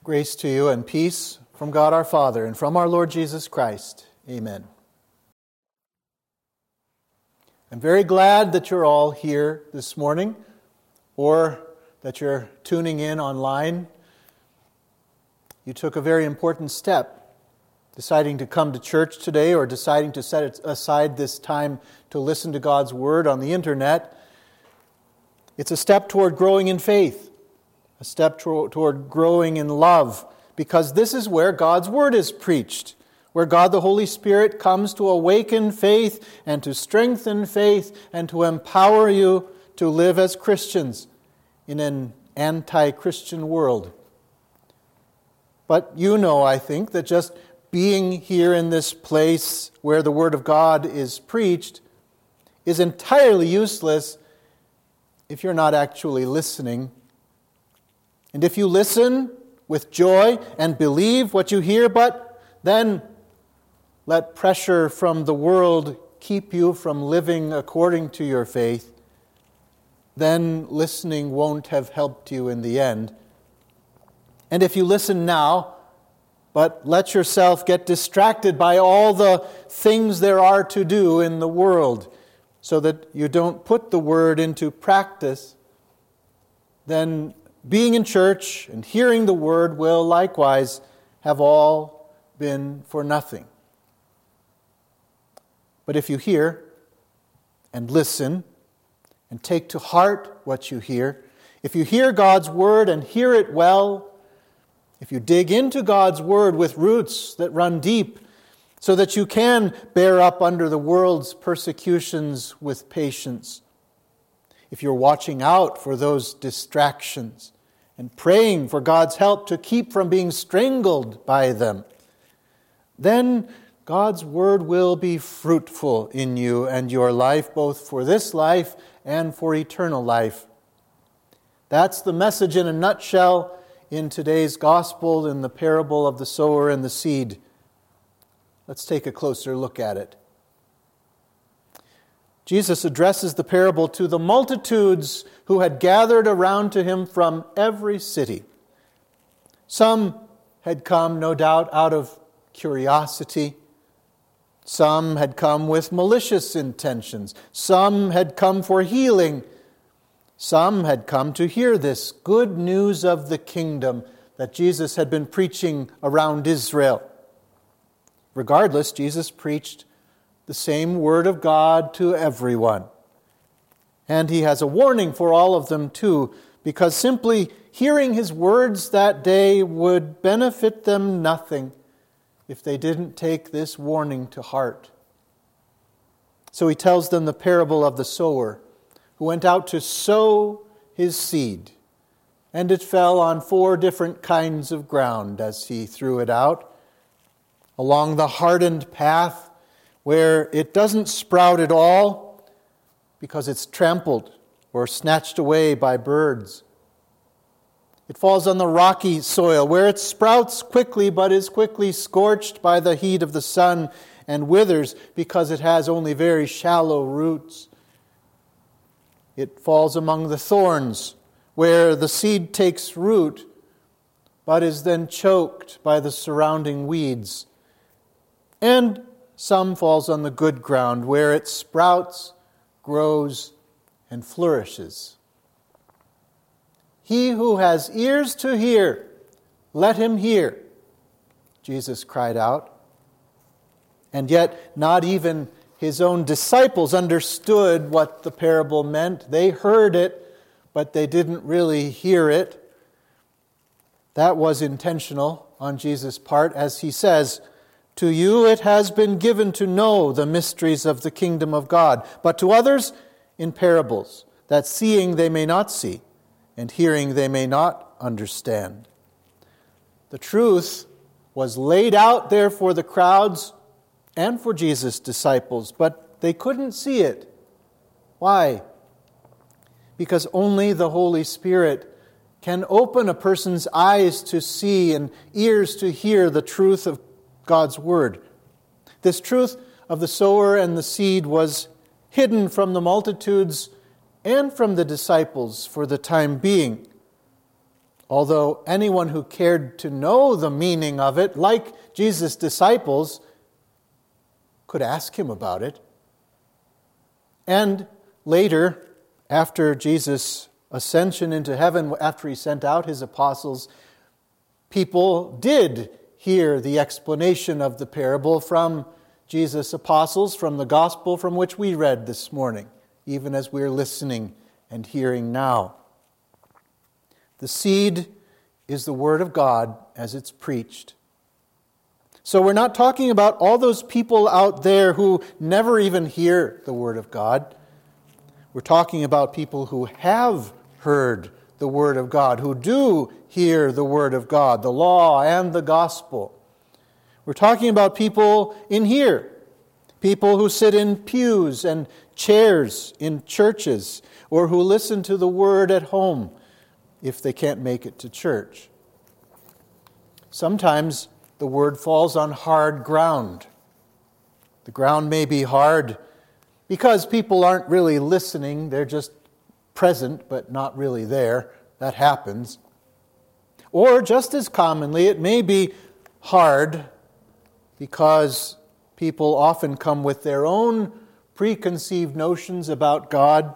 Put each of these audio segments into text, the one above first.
Grace to you and peace from God our Father and from our Lord Jesus Christ. Amen. I'm very glad that you're all here this morning, or that you're tuning in online. You took a very important step, deciding to come to church today or deciding to set aside this time to listen to God's Word on the internet. It's a step toward growing in faith. A step toward growing in love, because this is where God's Word is preached, where God the Holy Spirit comes to awaken faith and to strengthen faith and to empower you to live as Christians in an anti-Christian world. But you know, I think, that just being here in this place where the Word of God is preached is entirely useless if you're not actually listening. And if you listen with joy and believe what you hear, but then let pressure from the world keep you from living according to your faith, then listening won't have helped you in the end. And if you listen now, but let yourself get distracted by all the things there are to do in the world, so that you don't put the Word into practice, then being in church and hearing the Word will likewise have all been for nothing. But if you hear and listen and take to heart what you hear, if you hear God's Word and hear it well, if you dig into God's Word with roots that run deep so that you can bear up under the world's persecutions with patience, if you're watching out for those distractions and praying for God's help to keep from being strangled by them, then God's Word will be fruitful in you and your life, both for this life and for eternal life. That's the message in a nutshell in today's gospel, in the parable of the sower and the seed. Let's take a closer look at it. Jesus addresses the parable to the multitudes who had gathered around to him from every city. Some had come, no doubt, out of curiosity. Some had come with malicious intentions. Some had come for healing. Some had come to hear this good news of the kingdom that Jesus had been preaching around Israel. Regardless, Jesus preached the same Word of God to everyone. And he has a warning for all of them too, because simply hearing his words that day would benefit them nothing if they didn't take this warning to heart. So he tells them the parable of the sower who went out to sow his seed. And it fell on 4 different kinds of ground as he threw it out. Along the hardened path, where it doesn't sprout at all because it's trampled or snatched away by birds. It falls on the rocky soil, where it sprouts quickly but is quickly scorched by the heat of the sun and withers because it has only very shallow roots. It falls among the thorns, where the seed takes root but is then choked by the surrounding weeds. And some falls on the good ground, where it sprouts, grows, and flourishes. He who has ears to hear, let him hear, Jesus cried out. And yet, not even his own disciples understood what the parable meant. They heard it, but they didn't really hear it. That was intentional on Jesus' part, as he says, "To you it has been given to know the mysteries of the kingdom of God, but to others in parables, that seeing they may not see, and hearing they may not understand." The truth was laid out there for the crowds and for Jesus' disciples, but they couldn't see it. Why? Because only the Holy Spirit can open a person's eyes to see and ears to hear the truth of God's Word. This truth of the sower and the seed was hidden from the multitudes and from the disciples for the time being. although anyone who cared to know the meaning of it, like Jesus' disciples, could ask him about it. And later, after Jesus' ascension into heaven, after he sent out his apostles, people did hear the explanation of the parable from Jesus' apostles, from the gospel from which we read this morning, even as we're listening and hearing now. The seed is the word of God as it's preached. So we're not talking about all those people out there who never even hear the word of God. We're talking about people who have heard the word of God, who do hear the word of God, the law and the gospel. We're talking about people in here, people who sit in pews and chairs in churches, or who listen to the word at home if they can't make it to church. Sometimes the word falls on hard ground. The ground may be hard because people aren't really listening, they're just present but not really there. That happens. Or just as commonly, it may be hard because people often come with their own preconceived notions about God.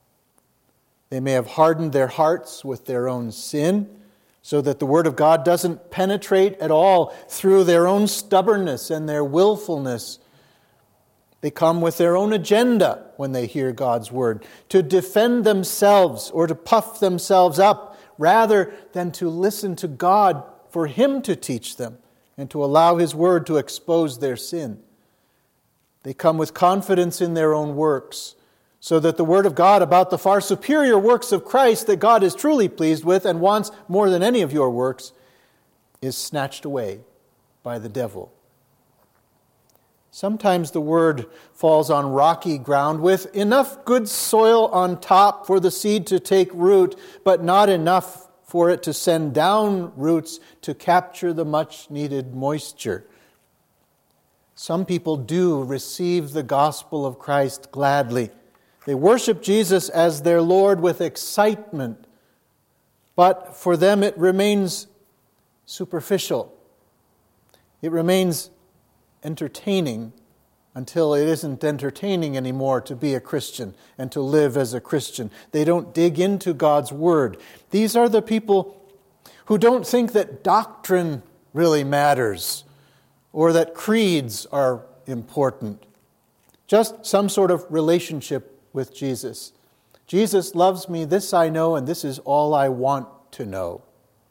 They may have hardened their hearts with their own sin, so that the Word of God doesn't penetrate at all through their own stubbornness and their willfulness. They come with their own agenda when they hear God's Word, to defend themselves or to puff themselves up, rather than to listen to God for Him to teach them and to allow His Word to expose their sin. They come with confidence in their own works, so that the Word of God about the far superior works of Christ that God is truly pleased with and wants more than any of your works is snatched away by the devil. Sometimes the Word falls on rocky ground with enough good soil on top for the seed to take root, but not enough for it to send down roots to capture the much-needed moisture. Some people do receive the gospel of Christ gladly. They worship Jesus as their Lord with excitement, but for them it remains superficial. It remains entertaining until it isn't entertaining anymore to be a Christian and to live as a Christian. They don't dig into God's Word. These are the people who don't think that doctrine really matters or that creeds are important. Just some sort of relationship with Jesus. Jesus loves me, this I know, and this is all I want to know.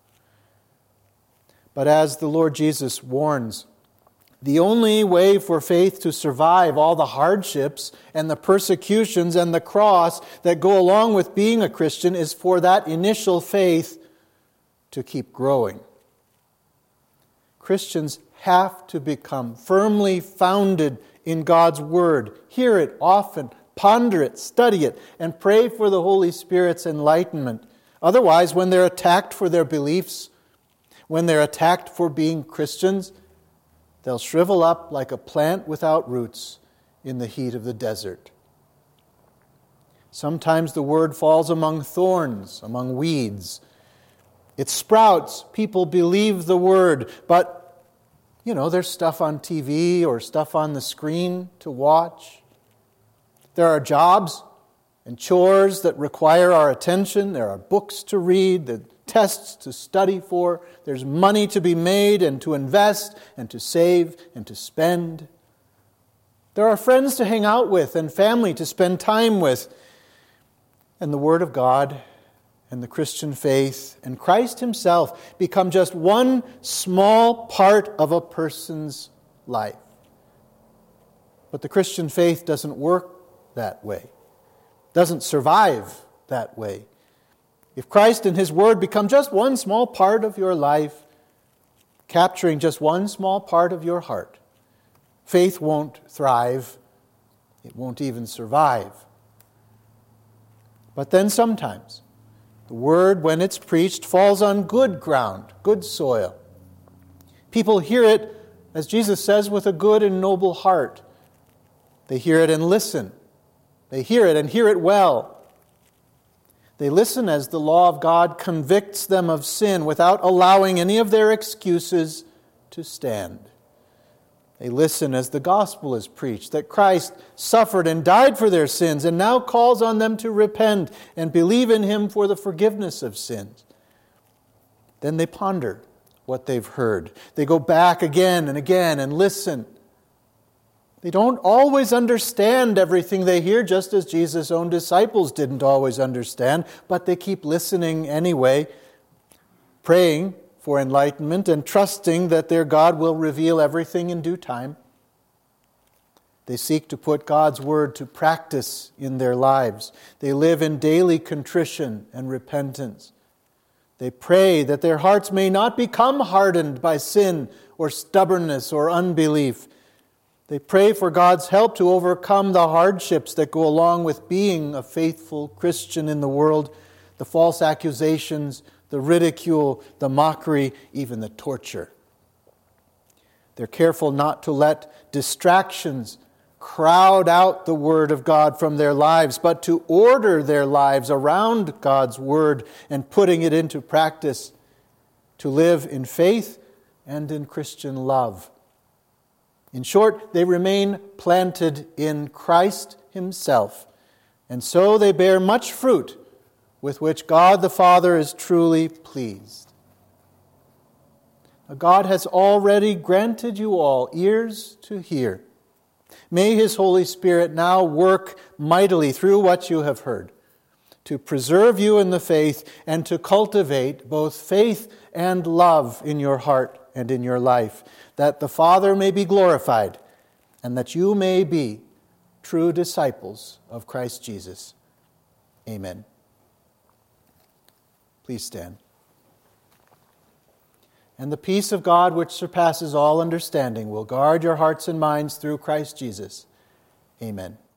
But as the Lord Jesus warns, the only way for faith to survive all the hardships and the persecutions and the cross that go along with being a Christian is for that initial faith to keep growing. Christians have to become firmly founded in God's Word. Hear it often, ponder it, study it, and pray for the Holy Spirit's enlightenment. Otherwise, when they're attacked for their beliefs, when they're attacked for being Christians, they'll shrivel up like a plant without roots in the heat of the desert. Sometimes the Word falls among thorns, among weeds. It sprouts. People believe the Word, but, there's stuff on TV or stuff on the screen to watch. There are jobs and chores that require our attention. There are books to read, the tests to study for. There's money to be made and to invest and to save and to spend. There are friends to hang out with and family to spend time with. And the Word of God and the Christian faith and Christ Himself become just one small part of a person's life. But the Christian faith doesn't work that way, doesn't survive that way. If Christ and His Word become just one small part of your life, capturing just one small part of your heart, faith won't thrive. It won't even survive. But then sometimes, the Word, when it's preached, falls on good ground, good soil. People hear it, as Jesus says, with a good and noble heart. They hear it and listen. They hear it and hear it well. They listen as the law of God convicts them of sin without allowing any of their excuses to stand. They listen as the gospel is preached, that Christ suffered and died for their sins and now calls on them to repent and believe in Him for the forgiveness of sins. Then they ponder what they've heard. They go back again and again and listen. They don't always understand everything they hear, just as Jesus' own disciples didn't always understand, but they keep listening anyway, praying for enlightenment and trusting that their God will reveal everything in due time. They seek to put God's word to practice in their lives. They live in daily contrition and repentance. They pray that their hearts may not become hardened by sin or stubbornness or unbelief. They pray for God's help to overcome the hardships that go along with being a faithful Christian in the world, the false accusations, the ridicule, the mockery, even the torture. They're careful not to let distractions crowd out the Word of God from their lives, but to order their lives around God's Word and putting it into practice, to live in faith and in Christian love. In short, they remain planted in Christ Himself, and so they bear much fruit with which God the Father is truly pleased. God has already granted you all ears to hear. May His Holy Spirit now work mightily through what you have heard, to preserve you in the faith and to cultivate both faith and love in your heart and in your life, that the Father may be glorified and that you may be true disciples of Christ Jesus. Amen. Please stand. And the peace of God, which surpasses all understanding, will guard your hearts and minds through Christ Jesus. Amen.